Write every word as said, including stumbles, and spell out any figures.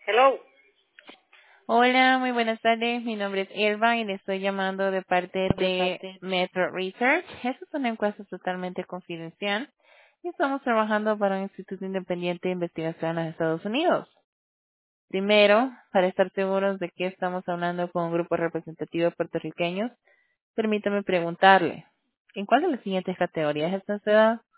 Hello. Hola, muy buenas tardes. Mi nombre es Elba y le estoy llamando de parte De de parte. Metro Research. Esta es una encuesta totalmente confidencial y estamos trabajando para un instituto independiente de investigación en los Estados Unidos. Primero, para estar seguros de que estamos hablando con un grupo representativo de puertorriqueños, permítame preguntarle, ¿en cuál de las siguientes categorías está usted?